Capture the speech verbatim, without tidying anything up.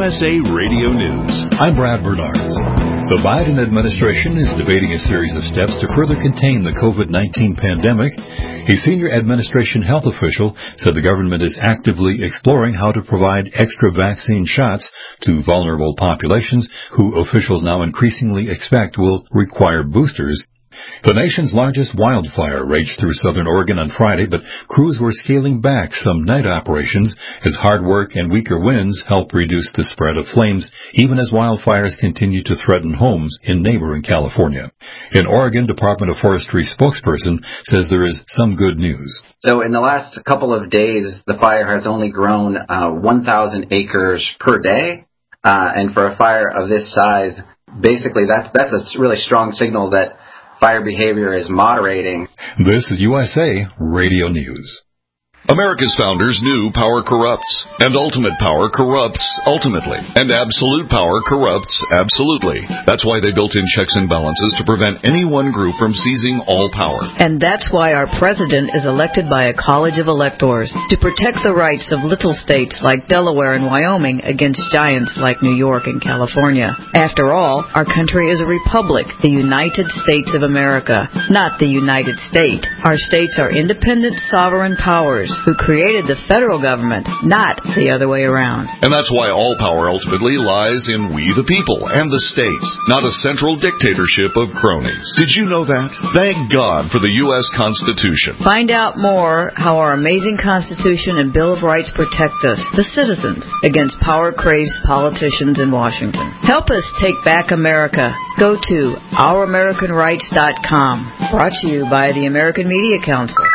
S A Radio News. I'm Brad Bernards. The Biden administration is debating a series of steps to further contain the COVID nineteen pandemic. A senior administration health official said the government is actively exploring how to provide extra vaccine shots to vulnerable populations who officials now increasingly expect will require boosters. The nation's largest wildfire raged through southern Oregon on Friday, but crews were scaling back some night operations as hard work and weaker winds helped reduce the spread of flames, even as wildfires continue to threaten homes in neighboring California. An Oregon Department of Forestry spokesperson says there is some good news. So in the last couple of days, the fire has only grown uh, one thousand acres per day, uh, and for a fire of this size, basically that's that's a really strong signal that fire behavior is moderating. This is U S A Radio News. America's founders knew power corrupts, and ultimate power corrupts ultimately, and absolute power corrupts absolutely. That's why they built in checks and balances to prevent any one group from seizing all power. And that's why our president is elected by a college of electors to protect the rights of little states like Delaware and Wyoming against giants like New York and California. After all, our country is a republic, the United States of America, not the United States. Our states are independent, sovereign powers who created the federal government, not the other way around. And that's why all power ultimately lies in we the people and the states, not a central dictatorship of cronies. Did you know that? Thank God for the U S Constitution. Find out more how our amazing Constitution and Bill of Rights protect us, the citizens, against power-crazed politicians in Washington. Help us take back America. Go to our american rights dot com. Brought to you by the American Media Council.